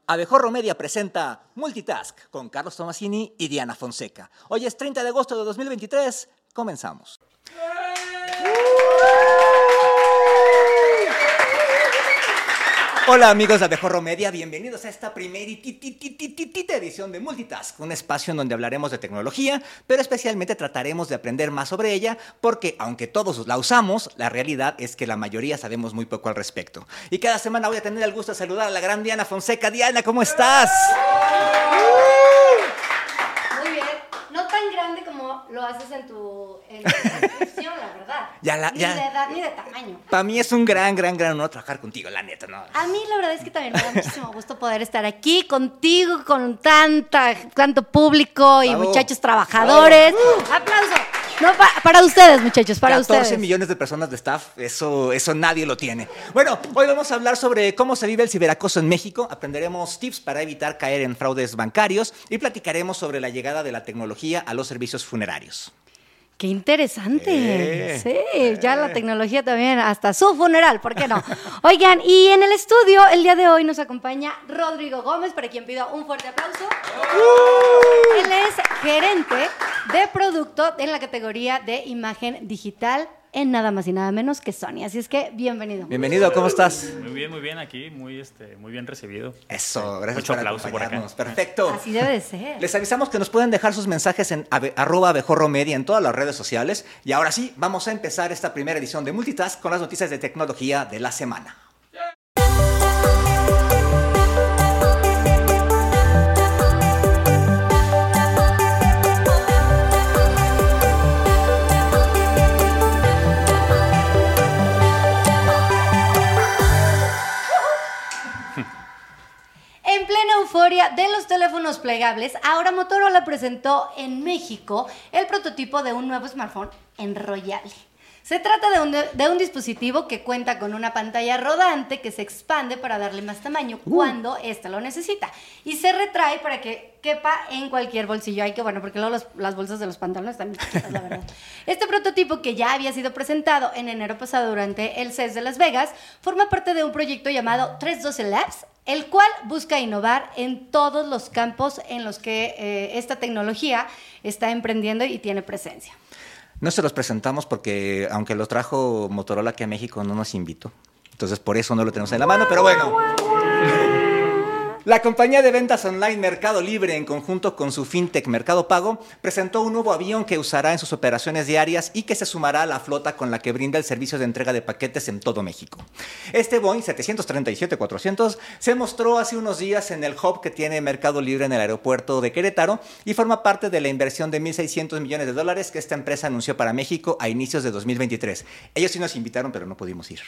Abejorro Media presenta Multitask con Carlos Tomasini y Diana Fonseca. Hoy es 30 de agosto de 2023. Comenzamos. Hola amigos de Abejorro Media, bienvenidos a esta primera edición de Multitask, un espacio en donde hablaremos de tecnología, pero especialmente trataremos de aprender más sobre ella, porque aunque todos la usamos, la realidad es que la mayoría sabemos muy poco al respecto. Y cada semana voy a tener el gusto de saludar a la gran Diana Fonseca. Diana, ¿cómo estás? Muy bien, no tan grande como lo haces en tu descripción, la verdad. Ni de edad ni de tamaño. Para mí es un gran honor trabajar contigo, la neta, ¿no? A mí la verdad es que también me da muchísimo gusto poder estar aquí contigo, con tanto público y Bravo. muchachos trabajadores. ¡Aplauso! No, para ustedes, muchachos, para 14 ustedes. millones de personas de staff, eso nadie lo tiene. Bueno, hoy vamos a hablar sobre cómo se vive el ciberacoso en México, aprenderemos tips para evitar caer en fraudes bancarios y platicaremos sobre la llegada de la tecnología a los servicios funerarios. ¡Qué interesante! Sí, ya la tecnología también, hasta su funeral, ¿por qué no? Oigan, y en el estudio, el día de hoy nos acompaña Rodrigo Gómez, para quien pido un fuerte aplauso. Él es gerente de producto en la categoría de imagen digital en nada más y nada menos que Sony. Así es que, bienvenido. Bienvenido, ¿cómo estás? Muy bien aquí, muy bien recibido. Eso, gracias Mucho por aplauso por acá. acompañarnos. Perfecto. Así debe de ser. Les avisamos que nos pueden dejar sus mensajes en @abejorromedia en todas las redes sociales. Y ahora sí, vamos a empezar esta primera edición de Multitask con las noticias de tecnología de la semana. En plena euforia de los teléfonos plegables, ahora Motorola presentó en México el prototipo de un nuevo smartphone enrollable. Se trata de un dispositivo que cuenta con una pantalla rodante que se expande para darle más tamaño cuando ésta lo necesita y se retrae para que quepa en cualquier bolsillo. Ay, qué bueno, porque luego las bolsas de los pantalones están bien chiquitas, la verdad. Este prototipo, que ya había sido presentado en enero pasado durante el CES de Las Vegas, forma parte de un proyecto llamado 312 Labs, el cual busca innovar en todos los campos en los que esta tecnología está emprendiendo y tiene presencia. No se los presentamos porque, aunque los trajo Motorola aquí a México, no nos invitó. Entonces, por eso no lo tenemos en la mano, pero bueno. La compañía de ventas online Mercado Libre, en conjunto con su fintech Mercado Pago, presentó un nuevo avión que usará en sus operaciones diarias y que se sumará a la flota con la que brinda el servicio de entrega de paquetes en todo México. Este Boeing 737-400 se mostró hace unos días en el hub que tiene Mercado Libre en el aeropuerto de Querétaro y forma parte de la inversión de $1,600 millones que esta empresa anunció para México a inicios de 2023. Ellos sí nos invitaron, pero no pudimos ir.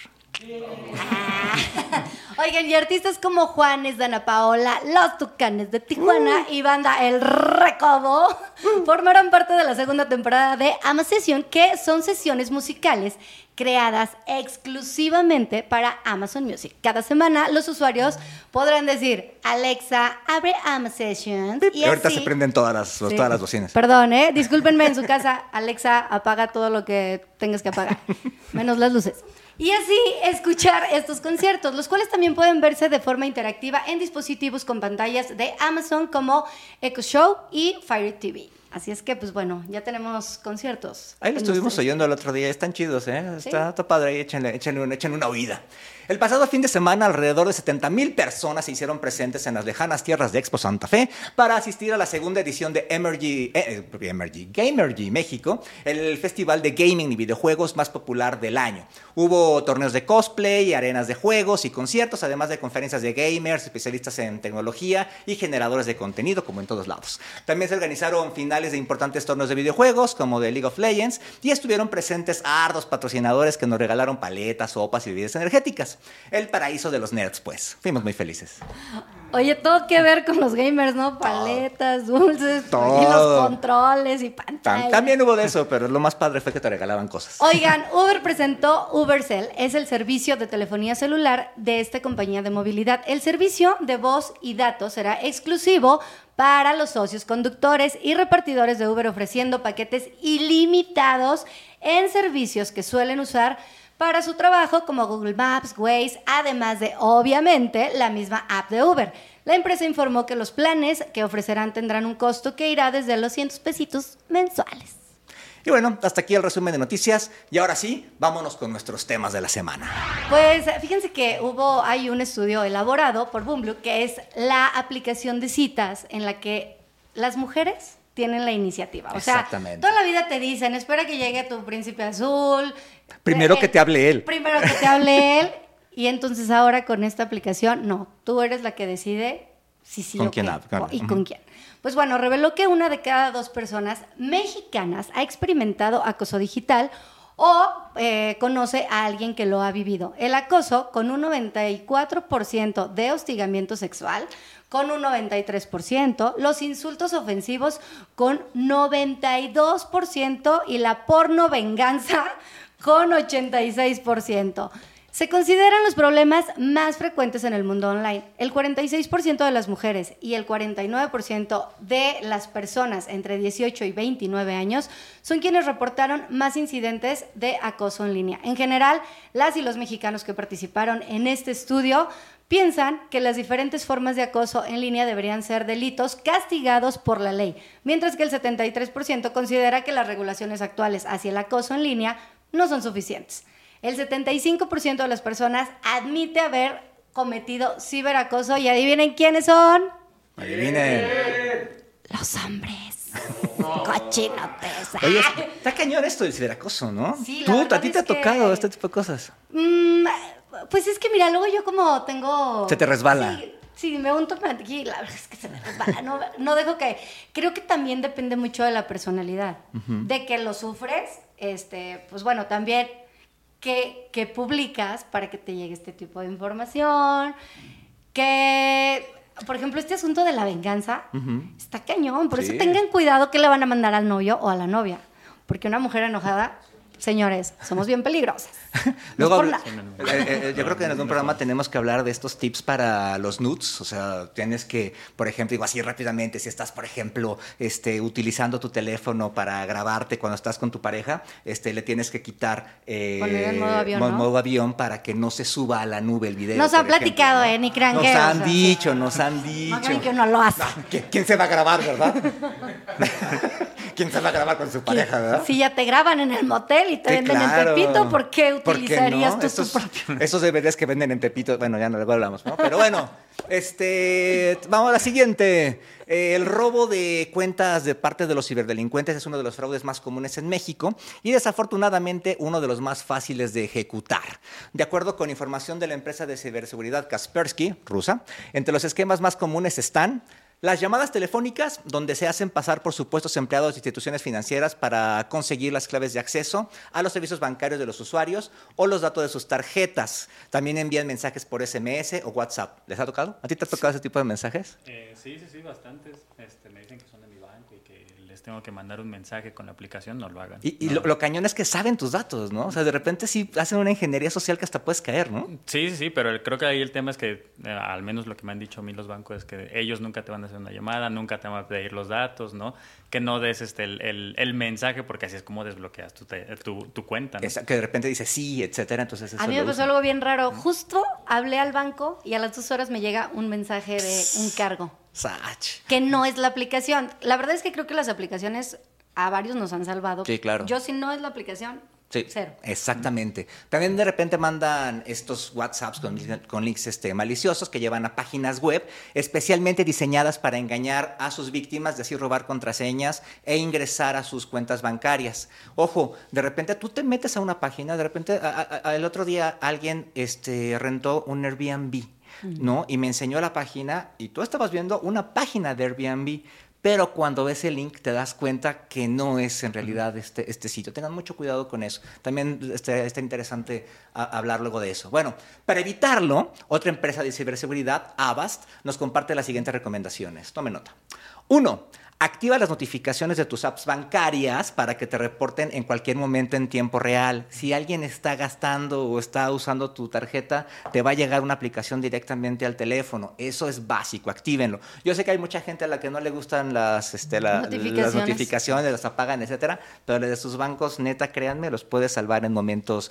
Oigan, y artistas como Juanes, Dana Paola, Los Tucanes de Tijuana y banda El Recodo formaron parte de la segunda temporada de Ama Session, que son sesiones musicales creadas exclusivamente para Amazon Music. Cada semana los usuarios podrán decir: Alexa, abre Ama Sessions. Y ahorita se prenden todas las bocinas. Perdón, discúlpenme, en su casa, Alexa, apaga todo lo que tengas que apagar, menos las luces. Y así escuchar estos conciertos, los cuales también pueden verse de forma interactiva en dispositivos con pantallas de Amazon como Echo Show y Fire TV. Así es que, pues bueno, ya tenemos conciertos. Ahí lo estuvimos oyendo el otro día, están chidos, ¿eh? ¿Sí? Está padre ahí, échenle una oída. El pasado fin de semana, alrededor de 70,000 personas se hicieron presentes en las lejanas tierras de Expo Santa Fe para asistir a la segunda edición de Gamergy México, el festival de gaming y videojuegos más popular del año. Hubo torneos de cosplay, arenas de juegos y conciertos, además de conferencias de gamers, especialistas en tecnología y generadores de contenido, como en todos lados. También se organizaron finales de importantes torneos de videojuegos, como de League of Legends, y estuvieron presentes ardos patrocinadores que nos regalaron paletas, sopas y bebidas energéticas. El paraíso de los nerds, pues. Fuimos muy felices. Oye, todo que ver con los gamers, ¿no? Paletas, dulces, Todo. y los controles y pantallas. También hubo de eso, pero lo más padre fue que te regalaban cosas. Oigan, Uber presentó Ubercell. Es el servicio de telefonía celular de esta compañía de movilidad. El servicio de voz y datos será exclusivo para los socios conductores y repartidores de Uber, ofreciendo paquetes ilimitados en servicios que suelen usar para su trabajo, como Google Maps, Waze, además de, obviamente, la misma app de Uber. La empresa informó que los planes que ofrecerán tendrán un costo que irá desde los 100 pesitos mensuales. Y bueno, hasta aquí el resumen de noticias. Y ahora sí, vámonos con nuestros temas de la semana. Pues fíjense que hay un estudio elaborado por Bumblue, que es la aplicación de citas en la que las mujeres tienen la iniciativa. O sea, Exactamente. toda la vida te dicen, espera que llegue tu príncipe azul. Primero que te hable él. Primero que te hable él. Y entonces ahora con esta aplicación, no, tú eres la que decide si sí ¿Con o quién qué, habla? y con quién. Pues bueno, reveló que 1 de cada 2 personas mexicanas ha experimentado acoso digital o conoce a alguien que lo ha vivido. El acoso con un 94% de hostigamiento sexual, con un 93%, los insultos ofensivos con 92% y la porno venganza con 86%. Se consideran los problemas más frecuentes en el mundo online. El 46% de las mujeres y el 49% de las personas entre 18 y 29 años son quienes reportaron más incidentes de acoso en línea. En general, las y los mexicanos que participaron en este estudio piensan que las diferentes formas de acoso en línea deberían ser delitos castigados por la ley, mientras que el 73% considera que las regulaciones actuales hacia el acoso en línea no son suficientes. El 75% de las personas admite haber cometido ciberacoso y adivinen quiénes son. Adivinen. Los hombres. Cochinotes. Oye, está cañón esto del ciberacoso, ¿no? Sí, la verdad ¿A ti te es ha tocado que- este tipo de cosas? Pues es que mira, luego yo como tengo... Se te resbala. Sí, me unto mantequilla, la verdad es que se me resbala. No dejo que... Creo que también depende mucho de la personalidad. De que lo sufres, pues bueno, también... Que publicas para que te llegue este tipo de información, que, por ejemplo, este asunto de la venganza está cañón, por Sí. eso tengan cuidado que le van a mandar al novio o a la novia, porque una mujer enojada, señores, somos bien peligrosas. Luego, No es por nada. yo creo que en algún programa tenemos que hablar de estos tips para los nudes. O sea, tienes que, por ejemplo, digo así rápidamente, si estás, por ejemplo, utilizando tu teléfono para grabarte cuando estás con tu pareja, le tienes que quitar Poner en modo avión, ¿no? modo avión para que no se suba a la nube el video. Nos por han platicado, ejemplo, ¿no? ni crean Nos que, han o sea, dicho, nos han dicho. No crean que uno lo hace. ¿Quién se va a grabar, verdad? ¿Quién se va a grabar con su pareja, verdad? Si ya te graban en el motel y te Sí, venden claro. en Tepito, ¿por qué utilizarías no? tú tu propio? Esos DVDs que venden en Tepito, bueno, ya no luego hablamos, ¿no? Pero bueno, vamos a la siguiente. El robo de cuentas de parte de los ciberdelincuentes es uno de los fraudes más comunes en México y desafortunadamente uno de los más fáciles de ejecutar. De acuerdo con información de la empresa de ciberseguridad Kaspersky, rusa, entre los esquemas más comunes están las llamadas telefónicas, donde se hacen pasar por supuestos empleados de instituciones financieras para conseguir las claves de acceso a los servicios bancarios de los usuarios o los datos de sus tarjetas. También envían mensajes por SMS o WhatsApp. ¿Les ha tocado? ¿A ti te ha tocado ese tipo de mensajes? Sí, bastantes. Me dicen que son de mi banco y que les tengo que mandar un mensaje con la aplicación, no lo hagan. Y No. lo cañón es que saben tus datos, ¿no? O sea, de repente sí hacen una ingeniería social que hasta puedes caer, ¿no? Sí, pero creo que ahí el tema es que, al menos lo que me han dicho a mí los bancos, es que ellos nunca te van a hacer una llamada, nunca te van a pedir los datos, ¿no? Que no des el mensaje, porque así es como desbloqueas tu cuenta, ¿no? Que de repente dice sí, etcétera, entonces eso A mí lo me pasó usan. algo bien raro. Justo hablé al banco y a las 2 horas me llega un mensaje de un cargo, Sach. que no es la aplicación. La verdad es que creo que las aplicaciones a varios nos han salvado. Sí, claro. Yo, si no es la aplicación, Sí, cero. exactamente. También de repente mandan estos WhatsApps con links maliciosos que llevan a páginas web especialmente diseñadas para engañar a sus víctimas, de así robar contraseñas e ingresar a sus cuentas bancarias. Ojo, de repente tú te metes a una página, de repente el otro día alguien rentó un Airbnb, ¿no? Y me enseñó la página y tú estabas viendo una página de Airbnb. Pero cuando ves el link te das cuenta que no es en realidad este sitio. Tengan mucho cuidado con eso. También está interesante hablar luego de eso. Bueno, para evitarlo, otra empresa de ciberseguridad, Avast, nos comparte las siguientes recomendaciones. Tome nota. 1. Activa las notificaciones de tus apps bancarias para que te reporten en cualquier momento en tiempo real. Si alguien está gastando o está usando tu tarjeta, te va a llegar una aplicación directamente al teléfono. Eso es básico, actívenlo. Yo sé que hay mucha gente a la que no le gustan las notificaciones, las apagan, etcétera, pero desde sus bancos, neta, créanme, los puede salvar en momentos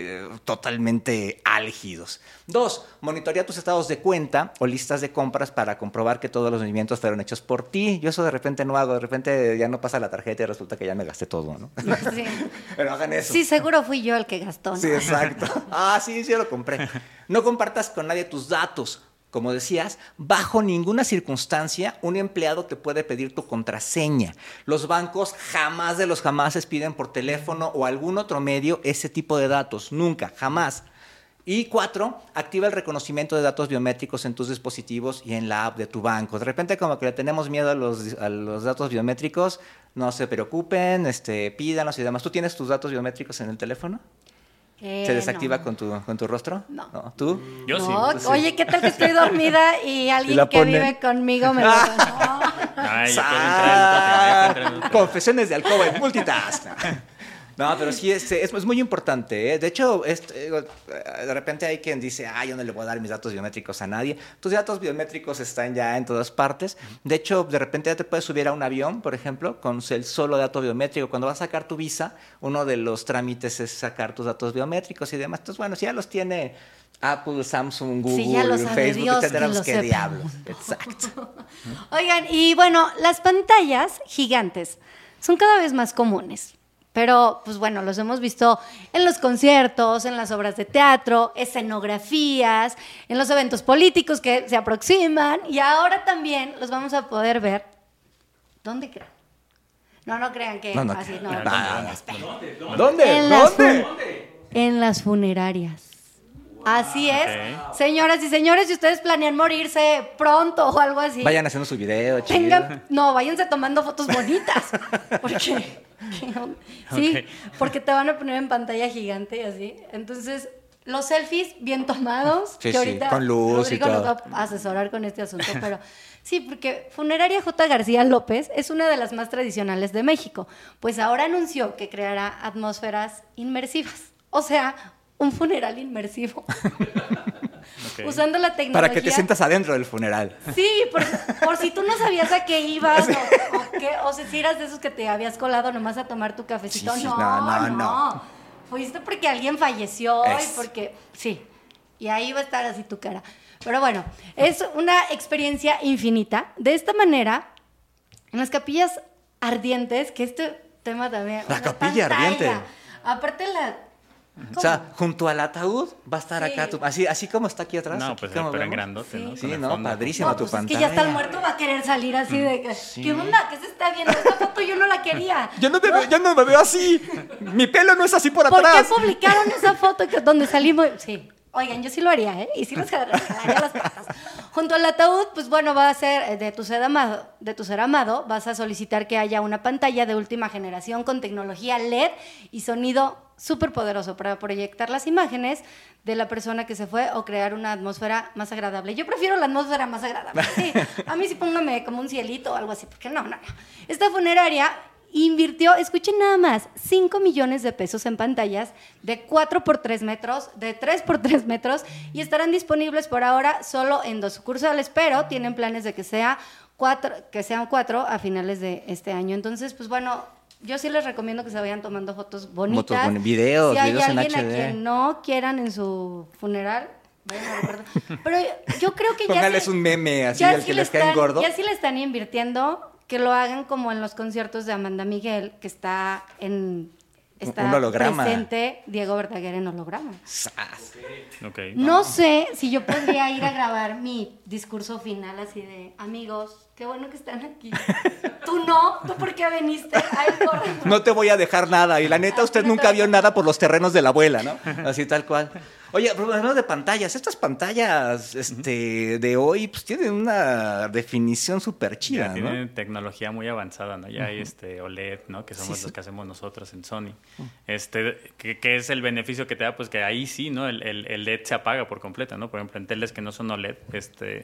totalmente álgidos. 2. Monitorea tus estados de cuenta o listas de compras para comprobar que todos los movimientos fueron hechos por ti. Yo eso de repente no hago, de repente ya no pasa la tarjeta y resulta que ya me gasté todo, ¿no? Sí. Pero hagan eso. Sí, seguro fui yo el que gastó, ¿no? Sí, exacto. Sí, yo lo compré. No compartas con nadie tus datos. Como decías, bajo ninguna circunstancia un empleado te puede pedir tu contraseña. Los bancos jamás de los jamases piden por teléfono o algún otro medio ese tipo de datos. Nunca, jamás. Y 4, activa el reconocimiento de datos biométricos en tus dispositivos y en la app de tu banco. De repente como que le tenemos miedo a los datos biométricos, no se preocupen, pídanlos y demás. ¿Tú tienes tus datos biométricos en el teléfono? ¿Se desactiva no. con tu rostro? No. ¿Tú? Yo sí. No, oye, ¿qué tal que estoy dormida y alguien que vive conmigo me lo... No. Ay, ya puedo entrar en otro tema. Confesiones de alcoba en multitask. No, pero sí, es muy importante, ¿eh? De hecho, de repente hay quien dice, yo no le voy a dar mis datos biométricos a nadie. Tus datos biométricos están ya en todas partes. De hecho, de repente ya te puedes subir a un avión, por ejemplo, con el solo dato biométrico. Cuando vas a sacar tu visa, uno de los trámites es sacar tus datos biométricos y demás. Entonces, bueno, si ya los tiene Apple, Samsung, Google, sí, ya lo sabe Facebook, Dios, etcétera, que ¿qué lo diablos? Exacto. Oigan, y bueno, las pantallas gigantes son cada vez más comunes. Pero, pues bueno, los hemos visto en los conciertos, en las obras de teatro, escenografías, en los eventos políticos que se aproximan y ahora también los vamos a poder ver. ¿Dónde creen? No crean que No, así, no. ¿Dónde? En las funerarias. Así es. Señoras y señores, si ustedes planean morirse pronto o algo así, Vayan haciendo su video, chido. váyanse tomando fotos bonitas. Porque... Sí, porque te van a poner en pantalla gigante y así. Entonces, los selfies bien tomados. Sí, que ahorita con luz Rodrigo y nos todo. va a asesorar con este asunto, pero sí, porque Funeraria J. García López es una de las más tradicionales de México. Pues ahora anunció que creará atmósferas inmersivas. O sea, un funeral inmersivo. Okay. Usando la tecnología. Para que te sientas adentro del funeral. Sí, por si tú no sabías a qué ibas o si eras de esos que te habías colado nomás a tomar tu cafecito. Sí, No. Fuiste porque alguien falleció y Es. porque... Sí, y ahí va a estar así tu cara. Pero bueno, es una experiencia infinita. De esta manera, en las capillas ardientes, que este tema también... La una capilla ardiente. Aparte O sea, junto al ataúd va a estar Sí. acá, así como está aquí atrás. No, aquí pues como pero en vemos. grandote, ¿no? Sí. Con Sí, el no, fondo. padrísima No, tu pues pantalla. es que ya está el muerto, va a querer salir así de que, ¿qué onda? ¿Qué se está viendo? Esta foto yo no la quería. Yo no me veo así. Mi pelo no es así por ¿Por qué atrás. publicaron esa foto donde salimos? Sí. Oigan, yo sí lo haría, ¿eh? Y sí les jalaría las patas. Junto al ataúd, pues bueno, va a ser de tu ser amado, vas a solicitar que haya una pantalla de última generación con tecnología LED y sonido súper poderoso para proyectar las imágenes de la persona que se fue o crear una atmósfera más agradable. Yo prefiero la atmósfera más agradable. Sí, a mí sí póngame como un cielito o algo así, porque no. Esta funeraria invirtió, escuchen nada más, 5 millones de pesos en pantallas de 4 por 3 metros, de 3 por 3 metros y estarán disponibles por ahora solo en 2 sucursales, pero tienen planes de que sean 4 a finales de este año. Entonces, pues bueno, yo sí les recomiendo que se vayan tomando fotos bonitas. Videos, si hay videos en alguien HD. a quien no quieran en su funeral, vayan a recordar. Pero yo creo que Póngales un meme así ya al que les caen gordo. Ya sí le están invirtiendo, que lo hagan como en los conciertos de Amanda Miguel, que está Un holograma. presente Diego Verdaguer en holograma. Sas. Okay. No sé si yo podría ir a grabar mi discurso final así de, amigos, qué bueno que están aquí. Tú no, ¿tú por qué viniste? Ay, corre. No te voy a dejar nada. Y la neta, usted nunca vio nada por los terrenos de la abuela, ¿no? Así tal cual. Oye, hablando de pantallas, estas pantallas de hoy pues tienen una definición súper chida, Ya ¿no? tienen tecnología muy avanzada, ¿no? Ya hay OLED, ¿no? Que somos los que hacemos nosotros en Sony. Que es el beneficio que te da, pues que ahí sí, ¿no? El LED se apaga por completo, ¿no? Por ejemplo, en teles que no son OLED,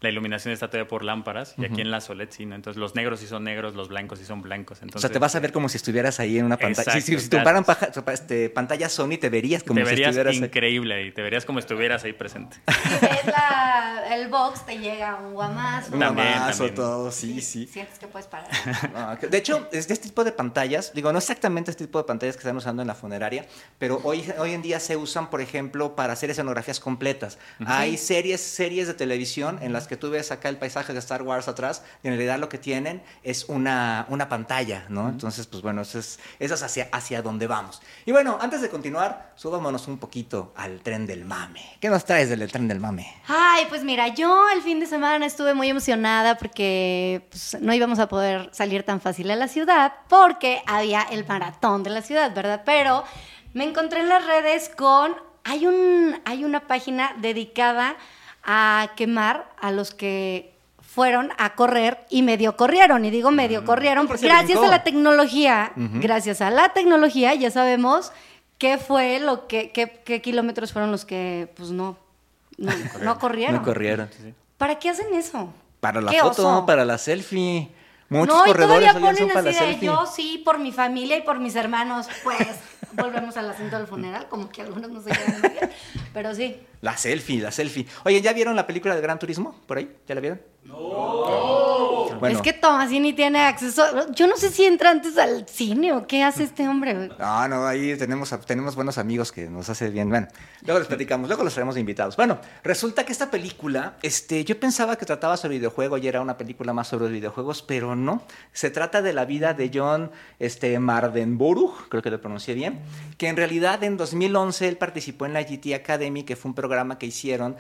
la iluminación está todavía por lámparas, y aquí en las OLED sí, ¿no? Entonces los negros sí son negros, los blancos sí son blancos. Entonces, o sea, te vas a ver como si estuvieras ahí en una pantalla. Exacto, Si te comparan pantalla Sony, te verías como te si verías estuvieras increíble ahí, te verías como estuvieras ahí presente. Si ves el box, te llega un guamazo. un También, mamazo, también. todo, sí. Sientes que puedes parar. No, de hecho, este tipo de pantallas, digo, no exactamente este tipo de pantallas que están usando en la funeraria, pero hoy en día se usan, por ejemplo, para hacer escenografías completas. Hay series de televisión en las que tú ves acá el paisaje de Star Wars atrás, y en realidad lo que tienen es una pantalla, ¿no? Entonces, pues bueno, eso es hacia donde vamos. Y bueno, antes de continuar, subámonos un poquito al tren del mame. ¿Qué nos traes del tren del mame? Ay, pues mira, yo el fin de semana estuve muy emocionada porque pues, no íbamos a poder salir tan fácil a la ciudad porque había el maratón de la ciudad, ¿verdad? Pero me encontré en las redes con... Hay una página dedicada a quemar a los que fueron a correr y medio corrieron. Y digo medio corrieron porque gracias a la tecnología, ya sabemos qué fue qué kilómetros fueron los que pues no corrieron. No corrieron. Sí. ¿Para qué hacen eso? Para la ¿Qué foto, oso? para la selfie. Muchos No, y corredores todavía hoy son ponen para la así de selfie. yo sí, por mi familia y por mis hermanos, pues volvemos al asunto del funeral, como que algunos no se quedan muy bien, pero sí. La selfie. Oye, ¿ya vieron la película de Gran Turismo por ahí? ¿Ya la vieron? Bueno. Es que Tomasini tiene acceso, yo no sé si entra antes al cine o qué hace este hombre. No, ahí tenemos buenos amigos que nos hace bien. Bueno, luego les platicamos, luego los traemos de invitados. Bueno, resulta que esta película, yo pensaba que trataba sobre videojuegos y era una película más sobre videojuegos, pero no. Se trata de la vida de John Mardenborough, creo que lo pronuncié bien, que en realidad en 2011 él participó en la GT Academy, que fue un programa que hicieron,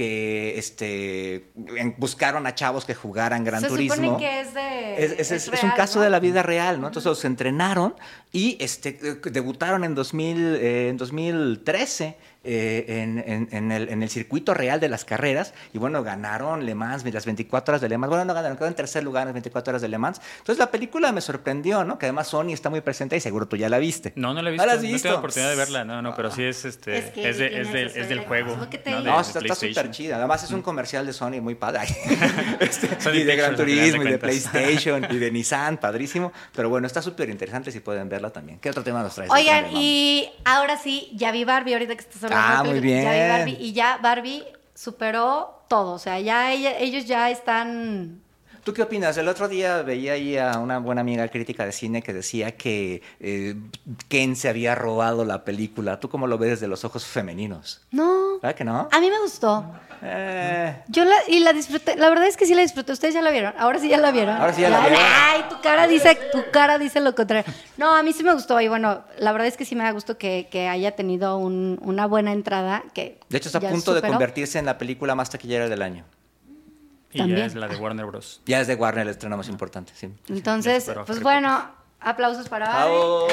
buscaron a chavos que jugaran Gran Turismo. Se supone que es un caso, ¿no?, de la vida real, ¿no? Entonces los entrenaron y debutaron en 2013 en el circuito real de las carreras y bueno, ganaron Le Mans, las 24 horas de Le Mans. Bueno, no ganaron, quedó en tercer lugar en las 24 horas de Le Mans. Entonces la película me sorprendió, ¿no? Que además Sony está muy presente y seguro tú ya la viste. No la he visto. ¿No la has No visto? tengo oportunidad de verla, no, pero sí es Es del juego. Es lo que te ¿no? digo. No, De está PlayStation. súper chida. Además es un comercial de Sony muy padre. Sony Y de Gran Pictures, al final de Turismo, y de cuentas. PlayStation, y de Nissan, padrísimo. Pero bueno, está súper interesante si pueden verla también. ¿Qué otro tema nos traes? Oigan, y ahora sí, ya vi Barbie, ahorita que estás hablando de muy películas, ya vi bien. Barbie, y ya Barbie superó todo, o sea, ya ellos ya están... ¿Tú qué opinas? El otro día veía ahí a una buena amiga crítica de cine que decía que Ken se había robado la película. ¿Tú cómo lo ves desde los ojos femeninos? No, ¿Verdad que no? a mí me gustó. Eh, La disfruté, la verdad es que sí la disfruté. Ustedes ya la vieron, ahora sí ya la vieron. Ahora sí ya la vieron. Ay, tu cara dice lo contrario. No, a mí sí me gustó y bueno, la verdad es que sí me da gusto que haya tenido una buena entrada. Que de hecho, está a ya punto de superó. convertirse en la película más taquillera del año. Y También. ya es la de Warner Bros. Ya es de Warner el estreno más importante, sí. Entonces, Ya superó a pues Harry bueno, aplausos para Barbie. ¡Bravo!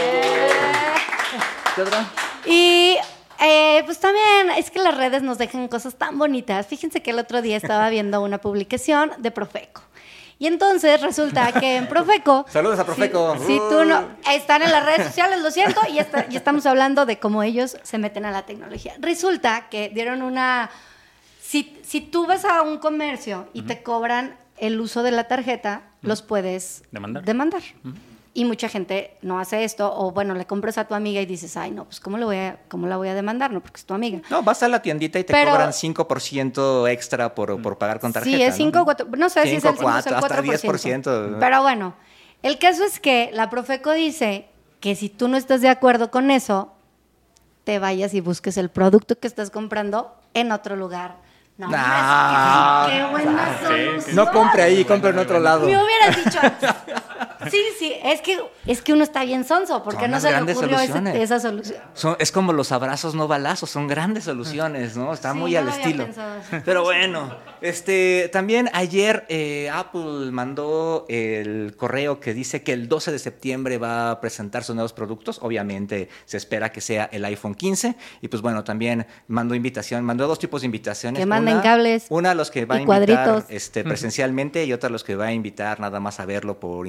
¿Qué otra? Y pues también es que las redes nos dejan cosas tan bonitas. Fíjense que el otro día estaba viendo una publicación de Profeco. Y entonces resulta que en Profeco... Saludos a Profeco. Si tú no... Están en las redes sociales, lo siento, y estamos hablando de cómo ellos se meten a la tecnología. Resulta que dieron una... Si tú vas a un comercio y te cobran el uso de la tarjeta, los puedes demandar. Y mucha gente no hace esto, o bueno, le compras a tu amiga y dices, ay, no, pues ¿cómo la voy a demandar? No, porque es tu amiga. No, vas a la tiendita y te cobran 5% extra por pagar con tarjeta. Sí, es 5 o 4, no sé si es el 5 o el 4%. Hasta 10%. Pero bueno, el caso es que la Profeco dice que si tú no estás de acuerdo con eso, te vayas y busques el producto que estás comprando en otro lugar. No, qué buena solución. No compre ahí, compre en otro lado. Me hubieras dicho antes. Sí, es que uno está bien sonso, porque Son no las se le grandes ocurrió soluciones. esa solución. Es como los abrazos no balazos, son grandes soluciones, ¿no? Está Sí, muy no al lo había estilo. pensado así. Pero bueno, también ayer Apple mandó el correo que dice que el 12 de septiembre va a presentar sus nuevos productos. Obviamente se espera que sea el iPhone 15. Y pues bueno, también mandó dos tipos de invitaciones. Que manden cables Una a los que va a y invitar cuadritos. presencialmente y otra a los que va a invitar nada más a verlo por internet.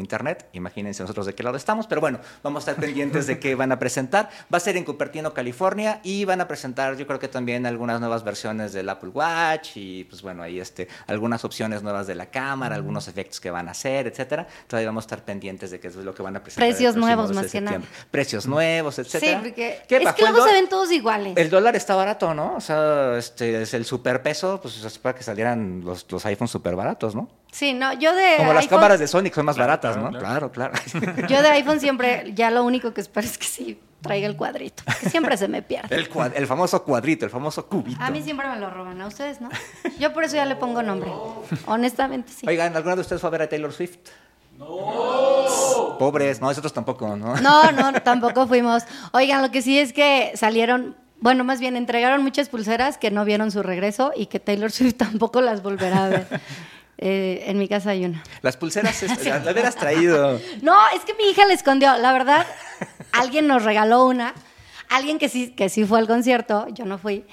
Imagínense nosotros de qué lado estamos, pero bueno, vamos a estar pendientes de qué van a presentar. Va a ser en Cupertino, California, y van a presentar, yo creo que también algunas nuevas versiones del Apple Watch y pues bueno, ahí algunas opciones nuevas de la cámara, algunos efectos que van a hacer, etcétera. Todavía vamos a estar pendientes de qué es lo que van a presentar. Precios nuevos, más que nada. Precios nuevos, etcétera. Sí, porque es que luego se ven todos iguales. El dólar está barato, ¿no? O sea, es el superpeso, pues se espera que salieran los iPhones súper baratos, ¿no? Sí, no, yo de Como las iPhone, cámaras de Sonic son más baratas, ¿no? Claro. Claro. yo de iPhone siempre, ya lo único que espero es que sí traiga el cuadrito, que siempre se me pierde. El famoso cuadrito, el famoso cubito. A mí siempre me lo roban, a ustedes, ¿no? Yo por eso ya le pongo nombre. Honestamente, sí. Oigan, ¿alguna de ustedes fue a ver a Taylor Swift? No. Pobres, no, nosotros tampoco, ¿no? No, tampoco fuimos. Oigan, lo que sí es que salieron, bueno, más bien entregaron muchas pulseras que no vieron su regreso y que Taylor Swift tampoco las volverá a ver. En mi casa hay una. Las pulseras, las hubieras traído. No, es que mi hija la escondió. La verdad, alguien nos regaló una. Alguien que sí fue al concierto. Yo no fui.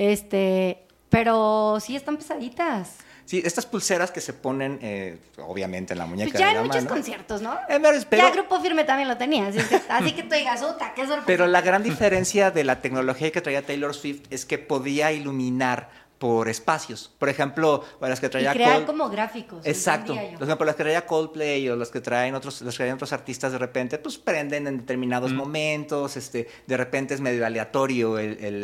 Pero sí están pesaditas. Sí, estas pulseras que se ponen, obviamente, en la muñeca Pues ya de en la muchos mano. conciertos, ¿no? Pero, Ya Grupo Firme también lo tenía. Así que tú digas, qué sorpresa. pero la gran diferencia de la tecnología que traía Taylor Swift es que podía iluminar por espacios. Por ejemplo, las que traía Y crear como gráficos. Exacto. entendía yo. Por ejemplo, las que traía Coldplay o las que traen otros artistas de repente, pues prenden en determinados momentos, de repente es medio aleatorio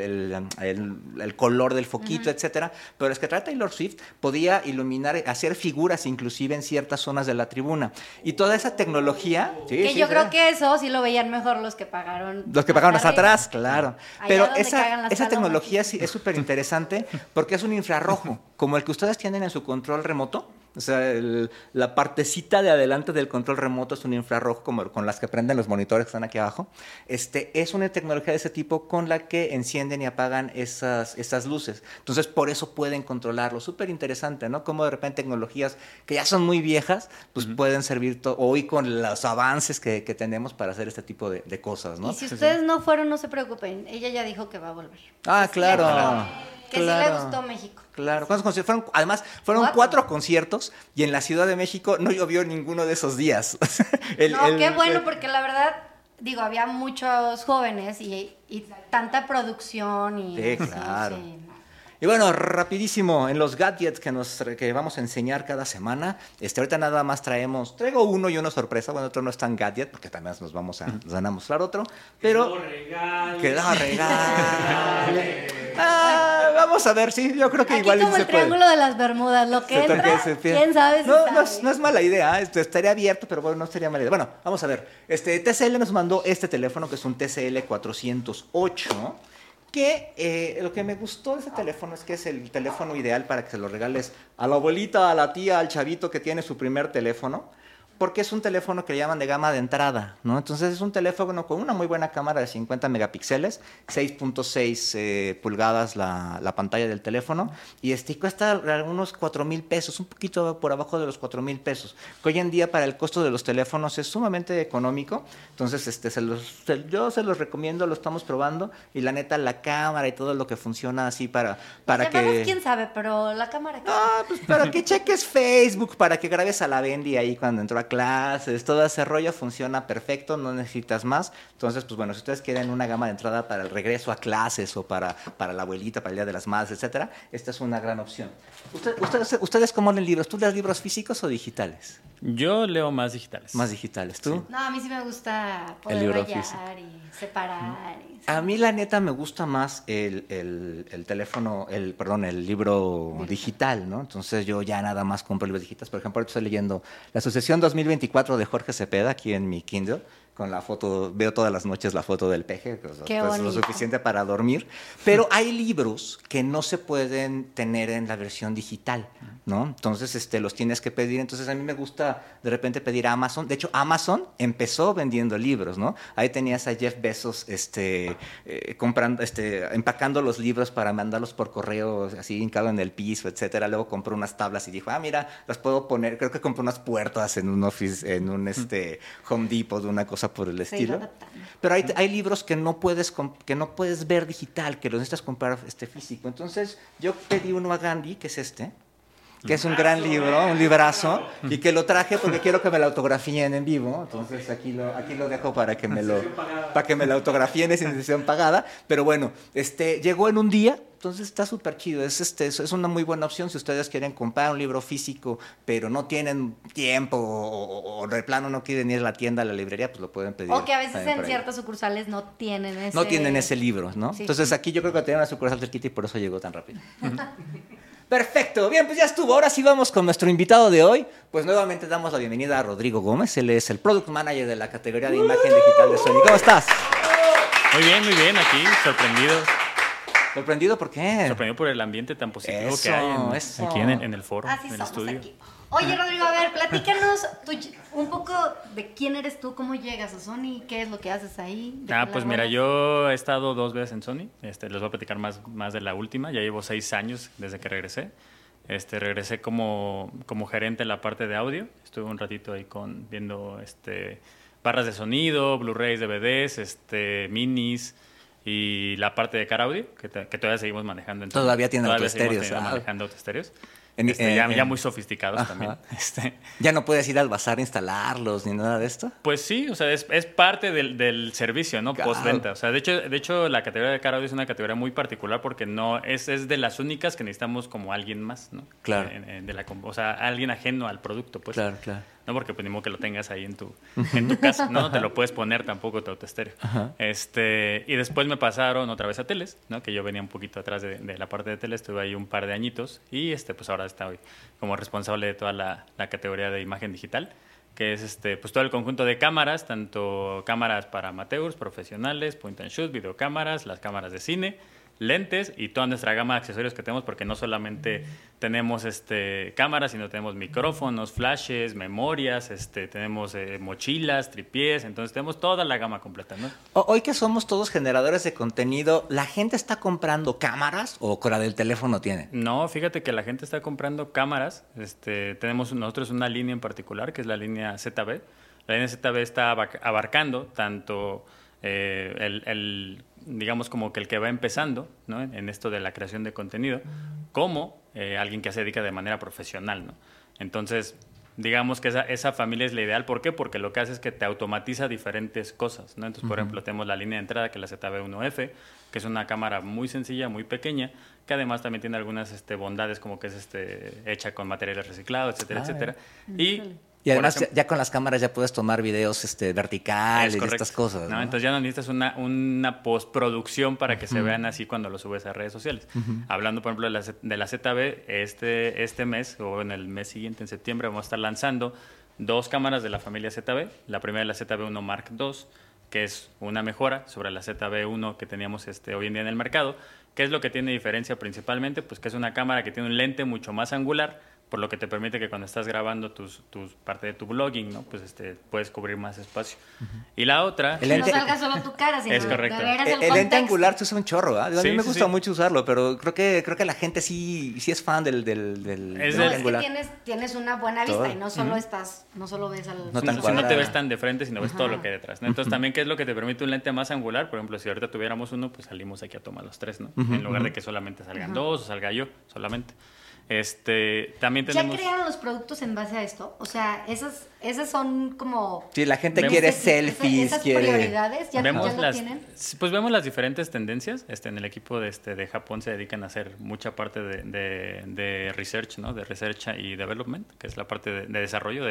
el color del foquito, etcétera. Pero las que trae Taylor Swift podía iluminar, hacer figuras inclusive en ciertas zonas de la tribuna. Y toda esa tecnología... Que yo creo que eso sí lo veían mejor los que pagaron. Los que pagaron hasta atrás, claro. Allá Pero donde cagan las esa palomas. tecnología sí es súper interesante porque es un infrarrojo, como el que ustedes tienen en su control remoto. O sea, la partecita de adelante del control remoto es un infrarrojo, como con las que prenden los monitores que están aquí abajo. Es una tecnología de ese tipo con la que encienden y apagan esas luces. Entonces, por eso pueden controlarlo. Súper interesante, ¿no? Como de repente tecnologías que ya son muy viejas, pues pueden servir hoy con los avances que tenemos para hacer este tipo de cosas, ¿no? Y si ustedes no fueron, no se preocupen. Ella ya dijo que va a volver. Ah, claro. Que sí le gustó México. Claro. ¿Cuántos conciertos? Fueron 4 conciertos y en la Ciudad de México no llovió ninguno de esos días. Qué bueno, porque la verdad, digo, había muchos jóvenes y tanta producción y... Sí, claro. Sí, no. Y bueno, rapidísimo, en los gadgets que vamos a enseñar cada semana, ahorita nada más traigo uno y una sorpresa, bueno, otro no es tan gadget, porque también nos van a mostrar otro, pero... Que lo regale. Vamos a ver, sí, yo creo que Aquí igual como se el puede. triángulo de las Bermudas, lo que entra, quién sabe si sabe. No es mala idea, estaría abierto, pero bueno, no sería mala idea. Bueno, vamos a ver, TCL nos mandó este teléfono, que es un TCL 408, que lo que me gustó de ese teléfono es que es el teléfono ideal para que se lo regales a la abuelita, a la tía, al chavito que tiene su primer teléfono, porque es un teléfono que le llaman de gama de entrada, ¿no? Entonces es un teléfono con una muy buena cámara de 50 megapíxeles, 6.6 pulgadas la pantalla del teléfono, y cuesta unos 4,000 pesos, un poquito por abajo de los 4,000 pesos, que hoy en día para el costo de los teléfonos es sumamente económico. Entonces yo se los recomiendo, lo estamos probando, y la neta la cámara y todo lo que funciona así para que... quién sabe, pero la cámara... Pues para que cheques Facebook, para que grabes a la Bendy ahí cuando entró a clases, todo ese rollo funciona perfecto, no necesitas más. Entonces, pues bueno, si ustedes quieren una gama de entrada para el regreso a clases o para la abuelita, para el Día de las Madres, etcétera, esta es una gran opción. ¿Ustedes cómo leen libros? ¿Tú lees libros físicos o digitales? Yo leo más digitales. Más digitales, ¿tú? No, a mí sí me gusta El poder libro rayar físico. y separar. A mí la neta me gusta más el teléfono, el libro digital, ¿no? Entonces yo ya nada más compro libros digitales. Por ejemplo, ahorita estoy leyendo La Sucesión 2024 de Jorge Cepeda aquí en mi Kindle, con la foto, veo todas las noches la foto del peje, pues es lo suficiente para dormir. Pero hay libros que no se pueden tener en la versión digital, ¿no? Entonces los tienes que pedir. Entonces a mí me gusta de repente pedir a Amazon. De hecho, Amazon empezó vendiendo libros, ¿no? Ahí tenías a Jeff Bezos comprando, empacando los libros para mandarlos por correo, así hincado en el piso, etcétera. Luego compró unas tablas y dijo, mira, las puedo poner. Creo que compró unas puertas en un office, en un Home Depot, una cosa por el estilo. Pero hay libros que no puedes ver digital, que los necesitas comprar físico. Entonces yo pedí uno a Gandhi, que es que es un gran libro, un librazo, y que lo traje porque quiero que me lo autografíen en vivo. Entonces aquí lo dejo para que me lo autografíen sin sesión pagada. Pero bueno, llegó en un día. Entonces está súper chido, es una muy buena opción si ustedes quieren comprar un libro físico, pero no tienen tiempo o de plano no quieren ir a la tienda, a la librería, pues lo pueden pedir. O que a veces en ciertas sucursales no tienen ese libro, ¿no? Sí. Entonces aquí yo creo que tienen una sucursal cerquita y por eso llegó tan rápido. Perfecto, bien, pues ya estuvo. Ahora sí vamos con nuestro invitado de hoy. Pues nuevamente damos la bienvenida a Rodrigo Gómez, él es el Product Manager de la categoría de imagen digital de Sony. ¿Cómo estás? Muy bien, aquí, sorprendido. ¿Sorprendido por qué? Sorprendido por el ambiente tan positivo Eso, que hay eso. aquí en el foro, Así en el somos estudio. aquí. Oye, Rodrigo, a ver, platícanos un poco de quién eres tú, cómo llegas a Sony, qué es lo que haces ahí. Pues mira, yo he estado 2 veces en Sony. Les voy a platicar más de la última. Ya llevo 6 años desde que regresé. Regresé como gerente en la parte de audio. Estuve un ratito ahí viendo barras de sonido, Blu-rays, DVDs, minis y la parte de car audio que todavía seguimos manejando. Todavía tiene autoestéreos. Seguimos manejando autoestéreos. Ya Ya muy sofisticados también. ¿Ya no puedes ir al bazar a instalarlos ni nada de esto? Pues sí, o sea, es parte del servicio, ¿no? Claro. Postventa. O sea, de hecho, la categoría de car audio es una categoría muy particular porque no es de las únicas que necesitamos como alguien más, ¿no? Claro. O sea, alguien ajeno al producto, pues. Claro. No, porque pues ni modo que lo tengas ahí en tu casa, ¿no? No te lo puedes poner tampoco tu autoestéreo. Y después me pasaron otra vez a teles, ¿no? Que yo venía un poquito atrás de la parte de teles, estuve ahí un par de añitos y pues ahora estoy como responsable de toda la categoría de imagen digital, que es pues todo el conjunto de cámaras, tanto cámaras para amateurs, profesionales, point and shoot, videocámaras, las cámaras de cine, lentes y toda nuestra gama de accesorios que tenemos, porque no solamente tenemos cámaras, sino tenemos micrófonos, flashes, memorias, tenemos mochilas, tripiés, entonces tenemos toda la gama completa, ¿no? Hoy que somos todos generadores de contenido, ¿la gente está comprando cámaras o con la del teléfono tiene? No, fíjate que la gente está comprando cámaras. Tenemos nosotros una línea en particular, que es la línea ZB. La línea ZB está abarcando tanto digamos como que el que va empezando, ¿no? en esto de la creación de contenido, como alguien que se dedica de manera profesional, ¿no? Entonces, digamos que esa familia es la ideal. ¿Por qué? Porque lo que hace es que te automatiza diferentes cosas, ¿no? Entonces, por ejemplo, tenemos la línea de entrada, que es la ZB-1F, que es una cámara muy sencilla, muy pequeña, que además también tiene algunas bondades, como que es hecha con materiales reciclados, etcétera, etcétera. Y además ya con las cámaras ya puedes tomar videos verticales y estas cosas, ¿no? Entonces ya no necesitas una postproducción para que se vean así cuando lo subes a redes sociales. Hablando, por ejemplo, de la ZB, este mes o en el mes siguiente, en septiembre, vamos a estar lanzando 2 cámaras de la familia ZB. La primera es la ZB-1 Mark II, que es una mejora sobre la ZB-1 que teníamos hoy en día en el mercado. ¿Qué es lo que tiene diferencia principalmente? Pues que es una cámara que tiene un lente mucho más angular, por lo que te permite que cuando estás grabando tus parte de tu blogging, ¿no? Pues puedes cubrir más espacio. Y la otra... Que no salga solo tu cara, sino es correcto. de veras el lente contexto. angular se usa un chorro, ¿eh? A Sí, mí me gusta sí. mucho usarlo, pero creo que la gente sí es fan del Es No, del es angular. que tienes una buena vista Todo. y no solo no solo ves al... No tan Si no cuadrada. te ves tan de frente, sino ves todo lo que hay detrás, ¿no? Entonces, también, ¿qué es lo que te permite un lente más angular? Por ejemplo, si ahorita tuviéramos uno, pues salimos aquí a tomar los 3, ¿no? En lugar de que solamente salgan 2 o salga yo solamente. También tenemos... ¿Ya crearon los productos en base a esto? O sea, esas son como... Sí, la gente Vemos- quiere esas selfies, quiere... prioridades, ¿ya vemos lo tienen? Pues vemos las diferentes tendencias. En el equipo de Japón se dedican a hacer mucha parte de research, ¿no? De research y development, que es la parte de desarrollo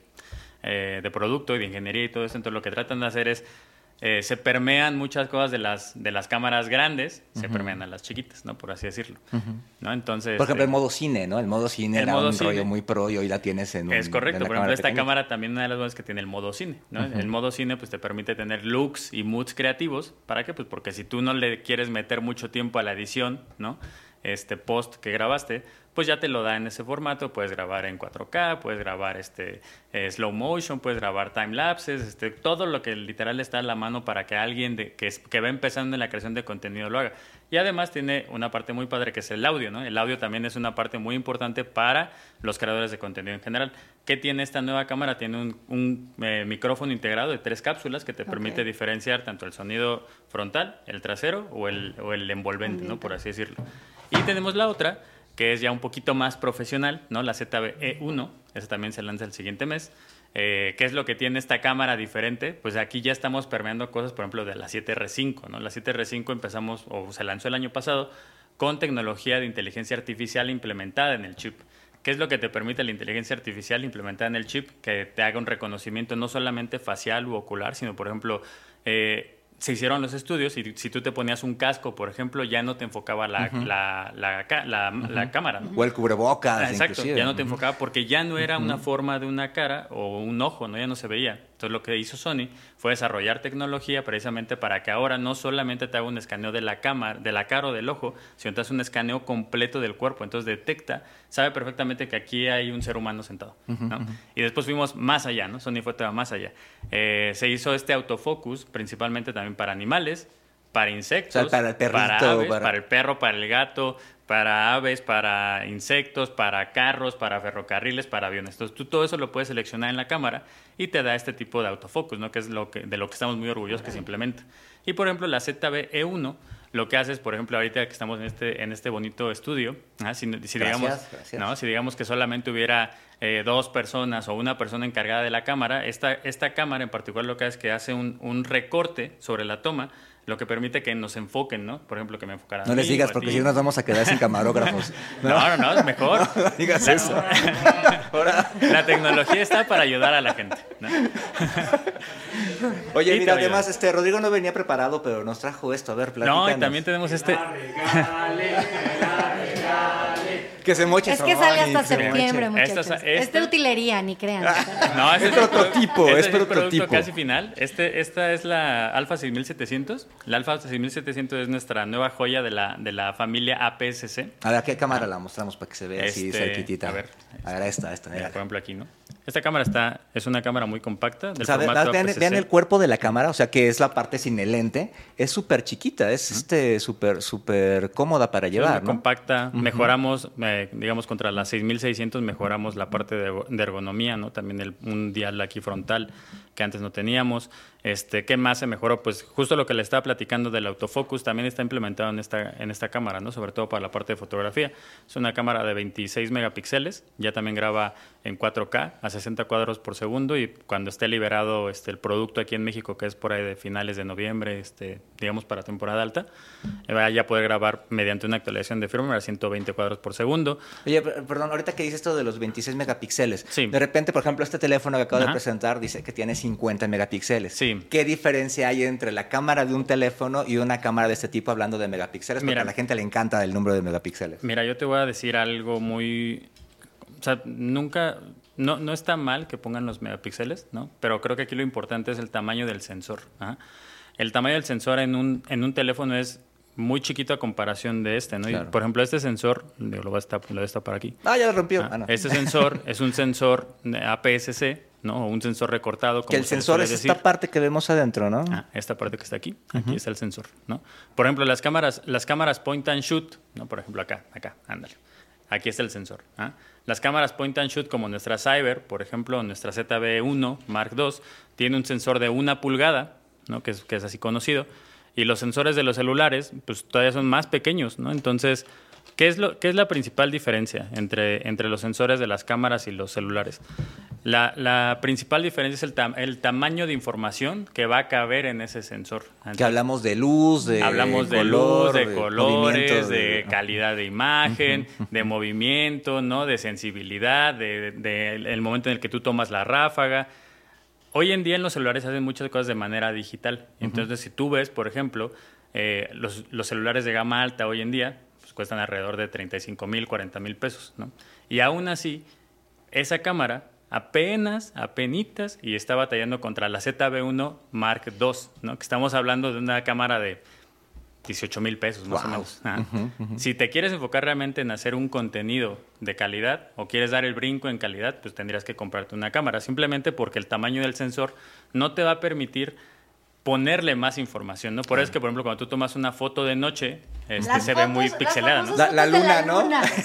de producto y de ingeniería y todo eso. Entonces, lo que tratan de hacer es se permean muchas cosas de las cámaras grandes, se permean a las chiquitas, ¿no? Por así decirlo, ¿no? Entonces, Por ejemplo, el modo cine, ¿no? El modo cine era un cine. rollo muy pro y hoy la tienes en un... Es correcto. en la Por ejemplo, esta pequeña. cámara también, una de las cosas que tiene el modo cine, ¿no? El modo cine pues te permite tener looks y moods creativos. ¿Para qué? Pues porque si tú no le quieres meter mucho tiempo a la edición, ¿no? Post que grabaste, pues ya te lo da en ese formato. Puedes grabar en 4K, puedes grabar slow motion, puedes grabar time lapses, todo lo que literal está a la mano para que alguien que va empezando en la creación de contenido lo haga. Y además tiene una parte muy padre que es el audio, ¿no? El audio también es una parte muy importante para los creadores de contenido en general. ¿Qué tiene esta nueva cámara? Tiene un micrófono integrado de 3 cápsulas que te permite diferenciar tanto el sonido frontal, el trasero o el envolvente, ¿no? Por así decirlo. Y tenemos la otra, que es ya un poquito más profesional, ¿no? La ZV-E1, esa también se lanza el siguiente mes. ¿Qué es lo que tiene esta cámara diferente? Pues aquí ya estamos permeando cosas, por ejemplo, de la 7R5, ¿no? La 7R5 empezamos, o se lanzó el año pasado, con tecnología de inteligencia artificial implementada en el chip. ¿Qué es lo que te permite la inteligencia artificial implementada en el chip? Que te haga un reconocimiento no solamente facial u ocular, sino, por ejemplo, se hicieron los estudios y si tú te ponías un casco, por ejemplo, ya no te enfocaba la cámara, ¿no? O el cubrebocas, Exacto, inclusive. ya no te enfocaba porque ya no era una forma de una cara o un ojo, ¿no? Ya no se veía. Entonces lo que hizo Sony fue desarrollar tecnología precisamente para que ahora no solamente te haga un escaneo de la cámara, de la cara o del ojo, sino te hace un escaneo completo del cuerpo. Entonces detecta, sabe perfectamente que aquí hay un ser humano sentado, ¿no? Y después fuimos más allá, ¿no? Sony fue todavía más allá. Se hizo este autofocus principalmente también para animales, para insectos, O sea, para el perrito, para aves, para el perro, para el gato, para aves, para insectos, para carros, para ferrocarriles, para aviones. Entonces tú todo eso lo puedes seleccionar en la cámara y te da este tipo de autofocus, ¿no? Que es de lo que estamos muy orgullosos que se implementa. Y por ejemplo la ZV-E1 lo que hace es, por ejemplo, ahorita que estamos en este bonito estudio, Gracias. ¿no? Si digamos que solamente hubiera 2 personas o una persona encargada de la cámara, esta cámara en particular lo que hace es que hace un recorte sobre la toma, lo que permite que nos enfoquen, ¿no? Por ejemplo, que me enfocaran No a les mí, digas, o a porque ti. si no nos vamos a quedar sin camarógrafos. No, es mejor. No digas eso. La tecnología está para ayudar a la gente, ¿no? Oye, Y mira, te ayuda. además, Rodrigo no venía preparado, pero nos trajo esto. A ver, platícanos. No, y también tenemos este... Que se moche. Es que sale hasta Sonic, septiembre, muchachos. Este- Es de utilería, ni crean. No, ese Es prototipo, ese es el producto prototipo. casi final. Esta es la Alpha 6700. La Alpha 6700 es nuestra nueva joya de la familia APS-C. A ver, ¿a qué cámara la mostramos para que se vea así Este, cerquitita? a ver, esta. Mira, Mira. por ejemplo, aquí, ¿no? Esta cámara es una cámara muy compacta, del O sea, formato vean APS-C. el cuerpo de la cámara, o sea, que es la parte sin el lente. Es súper chiquita, es súper cómoda para Sí, llevar, muy ¿no? compacta. Mejoramos, digamos, contra la 6600 mejoramos la parte de ergonomía, ¿no? También un dial aquí frontal que antes no teníamos. ¿Qué más se mejoró? Pues justo lo que le estaba platicando del autofocus también está implementado en esta cámara, ¿no? Sobre todo para la parte de fotografía. Es una cámara de 26 megapíxeles, ya también graba en 4K a 60 cuadros por segundo y cuando esté liberado el producto aquí en México, que es por ahí de finales de noviembre, digamos para temporada alta, ya poder grabar mediante una actualización de firmware a 120 cuadros por segundo. Oye, perdón, ahorita que dices esto de los 26 megapíxeles. Sí. De repente, por ejemplo, este teléfono que acabo de Ajá. presentar dice que tiene 50 megapíxeles. Sí. ¿Qué diferencia hay entre la cámara de un teléfono y una cámara de este tipo hablando de megapíxeles? Porque Mira. a la gente le encanta el número de megapíxeles. Mira, yo te voy a decir algo muy... O sea, nunca... No está mal que pongan los megapíxeles, ¿no? Pero creo que aquí lo importante es el tamaño del sensor. ¿Ah? El tamaño del sensor en un teléfono es muy chiquito a comparación de ¿no? Claro. Y, por ejemplo, este sensor, lo voy a destapar aquí. Ah, ya lo rompió. Ah, no. Este sensor es un sensor APS-C, ¿no? O un sensor recortado. Que el se le sensor suele es decir. esta parte que vemos adentro, ¿no? Esta parte que está aquí, aquí está el sensor, ¿no? Por ejemplo, las cámaras point and shoot, ¿no? Por ejemplo, acá, ándale. Aquí está el sensor. ¿Ah? Las cámaras point and shoot, como nuestra Cyber, por ejemplo, nuestra ZV-1 Mark II, tiene un sensor de 1 pulgada, ¿no? que es así conocido, y los sensores de los celulares, pues todavía son más pequeños, ¿no? Entonces, ¿qué es la principal diferencia entre los sensores de las cámaras y los celulares? La principal diferencia es el tamaño de información que va a caber en ese sensor. Que hablamos de luz, de Hablamos de color, luz, de colores, movimiento, de calidad de imagen, de movimiento, ¿no? De sensibilidad, de el momento en el que tú tomas la ráfaga. Hoy en día en los celulares hacen muchas cosas de manera digital. Entonces, si tú ves, por ejemplo, los celulares de gama alta hoy en día pues, cuestan alrededor de 35,000, 40,000 pesos, ¿no? Y aún así, esa cámara apenitas, y está batallando contra la ZV-1 Mark II, ¿no? Que estamos hablando de una cámara de 18,000 pesos, más o menos. Si te quieres enfocar realmente en hacer un contenido de calidad o quieres dar el brinco en calidad, pues tendrías que comprarte una cámara, simplemente porque el tamaño del sensor no te va a permitir ponerle más información, ¿no? Por eso es que, por ejemplo, cuando tú tomas una foto de noche, se ve muy pixelada, ¿no? La luna, ¿no?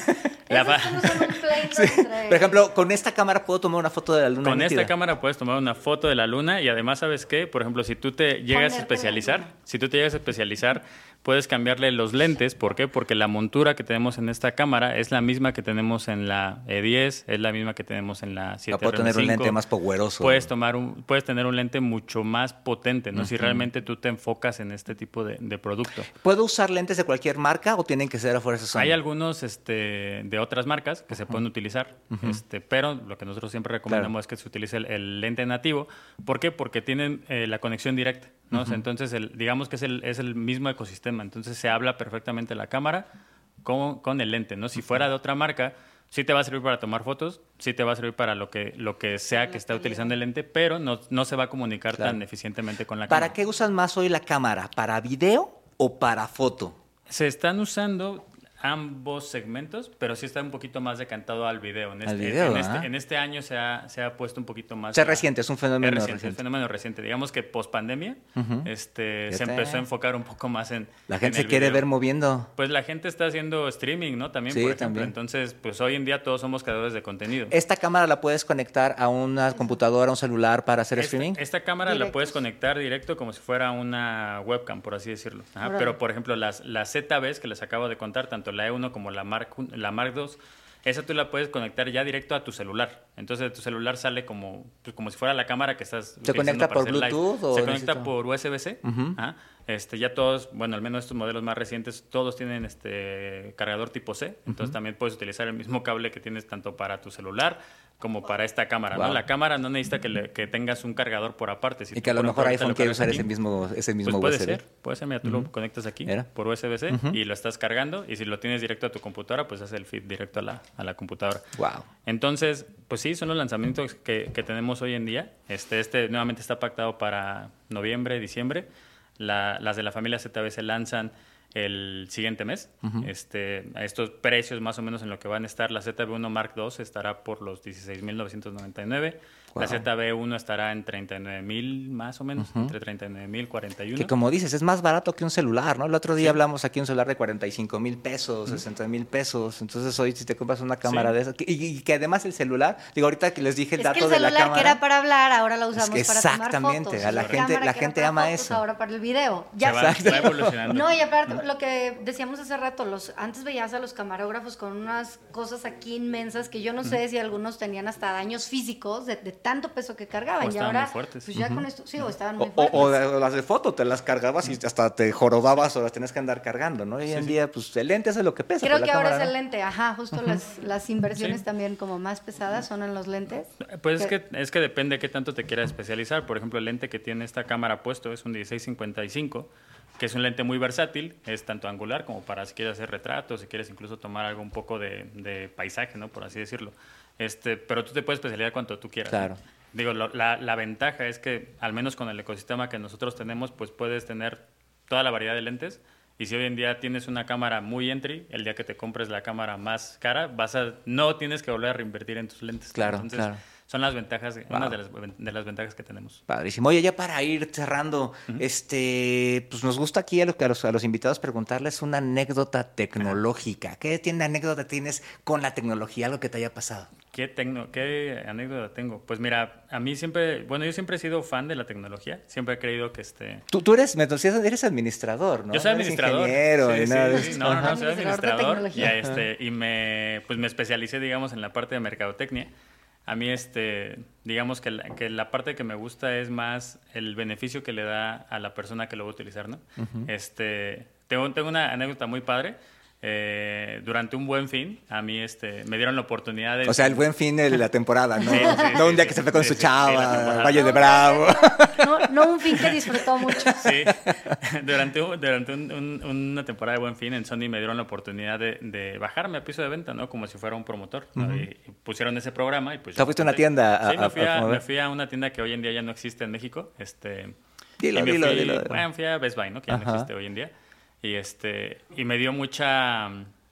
Por ejemplo, con esta cámara puedo tomar una foto de la luna. Con nítida. esta cámara puedes tomar una foto de la luna y además, ¿sabes qué? Por ejemplo, si tú te llegas a especializar, puedes cambiarle los lentes. ¿Por qué? Porque la montura que tenemos en esta cámara es la misma que tenemos en la E10, es la misma que tenemos en la 7R5. Puedo tener un lente más poderoso. Puedes tener un lente mucho más potente, ¿no? Si realmente tú te enfocas en este tipo de producto. ¿Puedo usar lentes de cualquier marca o tienen que ser a fuerza Sony? Hay algunos de otras marcas que se pueden utilizar, pero lo que nosotros siempre recomendamos es que se utilice el lente nativo. ¿Por qué? Porque tienen la conexión directa, ¿no? O sea, entonces, digamos que es el mismo ecosistema. Entonces, se habla perfectamente la cámara con el lente, ¿no? Si fuera de otra marca, sí te va a servir para tomar fotos, sí te va a servir para lo que sea que está utilizando el lente, pero no se va a comunicar tan eficientemente con la cámara. ¿Para qué usan más hoy la cámara? ¿Para video o para foto? Se están usando ambos segmentos, pero sí está un poquito más decantado al video. En este año se ha puesto un poquito más... Es reciente, es un fenómeno reciente. Es un fenómeno reciente. Digamos que post-pandemia se empezó a enfocar un poco más en la gente se quiere ver moviendo. Pues la gente está haciendo streaming, ¿no? También, por ejemplo. También. Entonces, pues hoy en día todos somos creadores de contenido. ¿Esta cámara la puedes conectar a una computadora, a un celular para hacer streaming? Esta cámara la puedes conectar directo como si fuera una webcam, por así decirlo. Pero, por ejemplo, las ZBs que les acabo de contar, tanto la E1 como la Mark II, esa tú la puedes conectar ya directo a tu celular. Entonces, tu celular sale como si fuera la cámara que estás ¿Se conecta por Bluetooth? ¿O se conecta por USB-C? Ya todos, bueno, al menos estos modelos más recientes, todos tienen cargador tipo C. Entonces, también puedes utilizar el mismo cable que tienes tanto para tu celular como para esta cámara, ¿no? La cámara no necesita que tengas un cargador por aparte. Y que a lo mejor iPhone quiere usar ese mismo pues USB. Puede ser, mira, tú lo conectas aquí por USB-C y lo estás cargando, y si lo tienes directo a tu computadora, pues hace el feed directo a la computadora. Wow. Entonces, pues sí, son los lanzamientos que tenemos hoy en día. Nuevamente está pactado para noviembre, diciembre. Las de la familia ZB se lanzan el siguiente mes. A estos precios más o menos en lo que van a estar. La ZB1 Mark II estará por los 16,999. Wow. La ZB1 estará en 39,000 más o menos, entre 39,000 y 41. Que como dices, es más barato que un celular, ¿no? El otro día hablamos aquí de un celular de 45,000 pesos, 60,000 pesos. Entonces hoy si te compras una cámara de esas, y que además el celular, digo, ahorita que les dije el dato de la cámara. El celular que era para hablar, ahora lo usamos para tomar fotos. Exactamente, la gente ama eso. Ahora para el video. Va evolucionando. No, y aparte, lo que decíamos hace rato, antes veías a los camarógrafos con unas cosas aquí inmensas que yo no sé si algunos tenían hasta daños físicos de tanto peso que cargaban. Y ahora, muy fuertes. Pues ya con esto, sí, o estaban muy fuertes. O las de foto, te las cargabas y hasta te jorobabas o las tenías que andar cargando, ¿no? Hoy en día, pues el lente es lo que pesa. Creo que ahora es el lente, justo las inversiones también como más pesadas son en los lentes. Pues es que depende de qué tanto te quieras especializar. Por ejemplo, el lente que tiene esta cámara puesto es un 16-55, que es un lente muy versátil, es tanto angular como para si quieres hacer retratos, si quieres incluso tomar algo un poco de paisaje, ¿no? Por así decirlo. Pero tú te puedes especializar cuanto tú quieras. Claro. ¿No? Digo, la ventaja es que, al menos con el ecosistema que nosotros tenemos, pues puedes tener toda la variedad de lentes. Y si hoy en día tienes una cámara muy entry, el día que te compres la cámara más cara, no tienes que volver a reinvertir en tus lentes. Claro, Entonces, claro. Son las ventajas, una de las ventajas que tenemos. Padrísimo. Oye, ya para ir cerrando, pues nos gusta aquí a los invitados preguntarles una anécdota tecnológica. ¿Qué anécdota tienes con la tecnología? Algo que te haya pasado. ¿Qué anécdota tengo? Pues mira, a mí yo siempre he sido fan de la tecnología. Siempre he creído que Tú eres administrador, ¿no? Yo soy administrador. Ingeniero sí, y nada de sí, eso. No, soy administrador. Y me especialicé, digamos, en la parte de mercadotecnia. A mí, digamos que la parte que me gusta es más el beneficio que le da a la persona que lo va a utilizar, ¿no? Tengo una anécdota muy padre. Durante un Buen Fin, a mí me dieron la oportunidad de... O sea, el Buen Fin de la temporada, ¿no? Sí, no un día que se fue con su chava, Valle de Bravo. No un fin que disfrutó mucho. Sí, durante una temporada de Buen Fin en Sony me dieron la oportunidad de bajarme a piso de venta, ¿no? Como si fuera un promotor, ¿no? Y pusieron ese programa y pues... ¿Te fuiste a una tienda? Sí, me fui a una tienda que hoy en día ya no existe en México. Dilo. Bueno, fui a Best Buy, ¿no? Que ya no existe hoy en día. Y me dio mucha...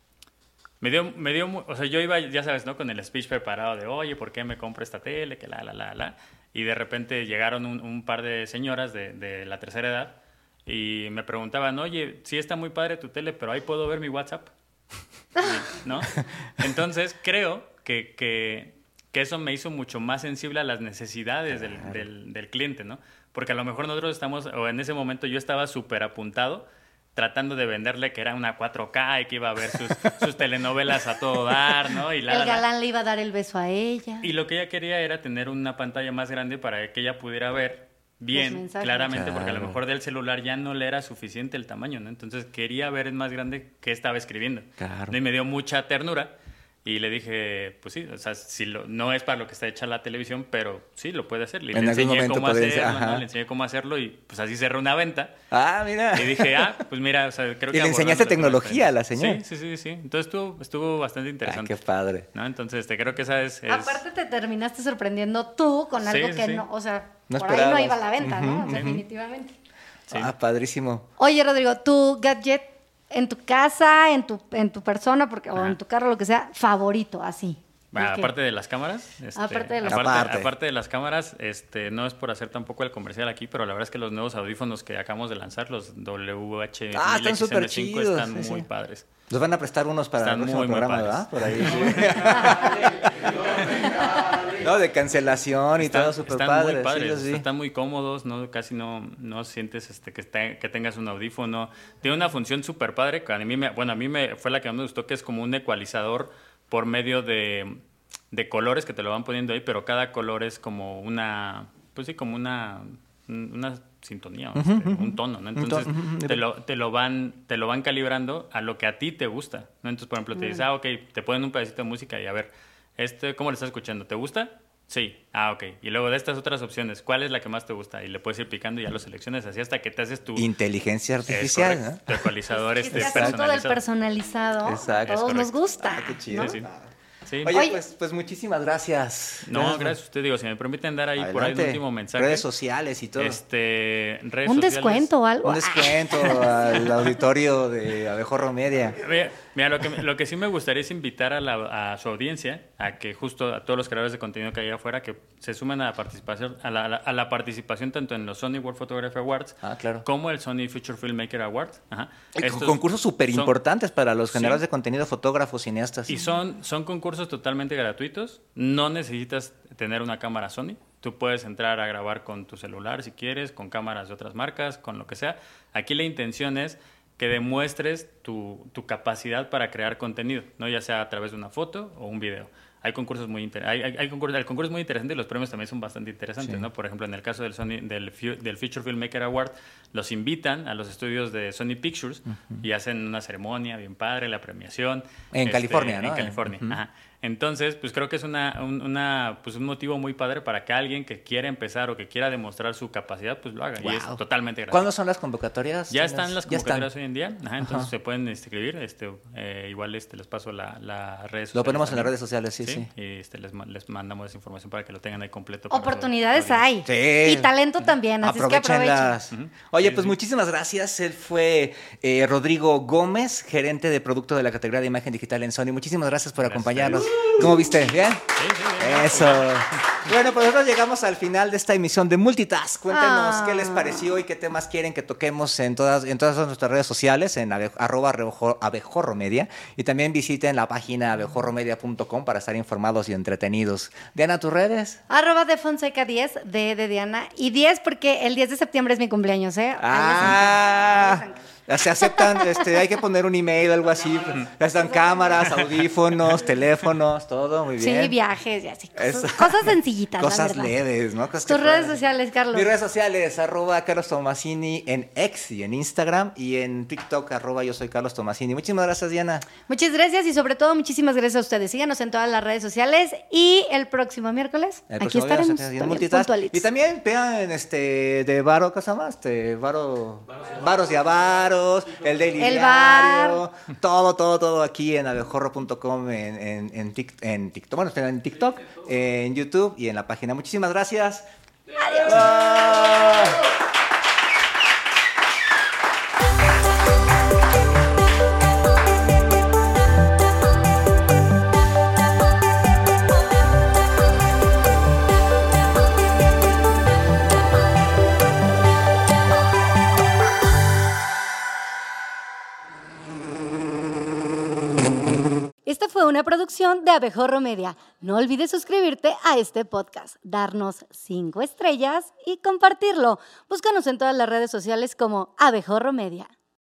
o sea, yo iba, ya sabes, ¿no? Con el speech preparado de, oye, ¿por qué me compro esta tele? Que la. Y de repente llegaron un par de señoras de la tercera edad y me preguntaban, oye, sí está muy padre tu tele, pero ahí puedo ver mi WhatsApp, ¿no? Entonces, creo que eso me hizo mucho más sensible a las necesidades del cliente, ¿no? Porque a lo mejor nosotros o en ese momento yo estaba súper apuntado tratando de venderle que era una 4K y que iba a ver sus telenovelas a todo dar, ¿no? Y el galán le iba a dar el beso a ella. Y lo que ella quería era tener una pantalla más grande para que ella pudiera ver bien, claramente, porque a lo mejor del celular ya no le era suficiente el tamaño, ¿no? Entonces quería ver en más grande qué estaba escribiendo. Claro. Y me dio mucha ternura. Y le dije, pues sí, o sea, no es para lo que está hecha la televisión, pero sí, lo puede hacer. Le enseñé cómo hacerlo, ¿no? Le enseñé cómo hacerlo y pues así cerré una venta. Ah, mira. Y dije, pues mira, o sea, creo que... Y le enseñaste tecnología a la señora. Sí. Entonces estuvo bastante interesante. Qué padre. ¿No? Entonces, creo que esa es... Aparte te terminaste sorprendiendo tú con algo que no, o sea, no por ahí no iba a la venta, ¿no? O sea, definitivamente. Sí. Padrísimo. Oye, Rodrigo, tu gadget en tu casa, en tu persona, o en tu carro, lo que sea, favorito, así. Aparte de las cámaras. Aparte de las cámaras, no es por hacer tampoco el comercial aquí, pero la verdad es que los nuevos audífonos que acabamos de lanzar, los WH-1000XM5, están muy padres. Nos van a prestar unos para el próximo programa, ¿verdad? Por ahí. No, de cancelación y todo súper padre. Muy padres, sí. Están muy cómodos, ¿no? Casi no sientes que tengas un audífono. Tiene una función súper padre que a mí fue la que más me gustó, que es como un ecualizador por medio de colores que te lo van poniendo ahí, pero cada color es como una sintonía, un tono, ¿no? Entonces te lo van calibrando a lo que a ti te gusta, ¿no? Entonces, por ejemplo, te dices, ok, te ponen un pedacito de música y a ver, ¿cómo lo estás escuchando? ¿Te gusta? Sí. Ok. Y luego de estas otras opciones, ¿cuál es la que más te gusta? Y le puedes ir picando y ya lo selecciones así hasta que te haces tu... Inteligencia artificial, ¿no? Tu ecualizador personalizado. Todo el personalizado. Exacto. A todos nos gusta. Qué chido. ¿No? Sí. Sí. Oye, pues muchísimas gracias. Gracias a usted. Si me permiten dar ahí adelante, por ahí un último mensaje. Redes sociales y todo. ¿Un descuento o algo? Un descuento al auditorio de Abejorro Media. Mira, lo que sí me gustaría es invitar a su audiencia, a que justo a todos los creadores de contenido que hay afuera, que se sumen a la participación, a la participación tanto en los Sony World Photography Awards, claro, como el Sony Future Filmmaker Awards. Concursos súper importantes para los generadores de contenido, fotógrafos, cineastas. Y son concursos totalmente gratuitos. No necesitas tener una cámara Sony. Tú puedes entrar a grabar con tu celular si quieres, con cámaras de otras marcas, con lo que sea. Aquí la intención es que demuestres tu capacidad para crear contenido, ¿no? Ya sea a través de una foto o un video. Hay concursos muy interesantes. El concurso es muy interesante y los premios también son bastante interesantes, ¿no? Por ejemplo, en el caso del Future Filmmaker Award, los invitan a los estudios de Sony Pictures y hacen una ceremonia bien padre, la premiación. En California, ¿no? En California, ajá. Entonces, pues creo que es un motivo muy padre para que alguien que quiera empezar o que quiera demostrar su capacidad, pues lo haga. Wow. Y es totalmente gratis. ¿Cuándo son las convocatorias? Ya están las convocatorias hoy en día. Entonces se pueden inscribir. Igual les paso las redes sociales. Lo ponemos también en las redes sociales, sí. Y les mandamos esa información para que lo tengan ahí completo. Oportunidades hay. Sí. Y talento también, así es que aprovechen. Oye, pues muchísimas gracias. Él fue Rodrigo Gómez, gerente de producto de la categoría de imagen digital en Sony. Muchísimas gracias por acompañarnos. ¿Cómo viste? ¿Bien? Sí, bien. Eso. Bueno, pues nosotros llegamos al final de esta emisión de Multitask. Cuéntenos qué les pareció y qué temas quieren que toquemos en todas nuestras redes sociales, en @abejorromedia. Y también visiten la página abejorromedia.com para estar informados y entretenidos. Diana, ¿tus redes? @defonseca10, de Diana. Y 10 porque el 10 de septiembre es mi cumpleaños, ¿eh? Se aceptan, hay que poner un email o algo así. Ya están cámaras, audífonos, teléfonos, todo muy bien. Sí, viajes y así. Cosas sencillitas. Cosas leves, ¿no? Tus redes sociales, Carlos. Mis redes sociales, @Carlos Tomasini en X y en Instagram, y en TikTok, @yo soy Carlos Tomasini. Muchísimas gracias, Diana. Muchas gracias y sobre todo muchísimas gracias a ustedes. Síganos en todas las redes sociales y el próximo miércoles aquí estaremos. Y también vean de Varo, ¿qué se llama? Varos y Avaros, el Daily Diario, todo aquí en abejorro.com, en TikTok, bueno, en TikTok, en YouTube y en la página. Muchísimas gracias. Adiós. Esta fue una producción de Abejorro Media. No olvides suscribirte a este podcast, darnos 5 estrellas y compartirlo. Búscanos en todas las redes sociales como Abejorro Media.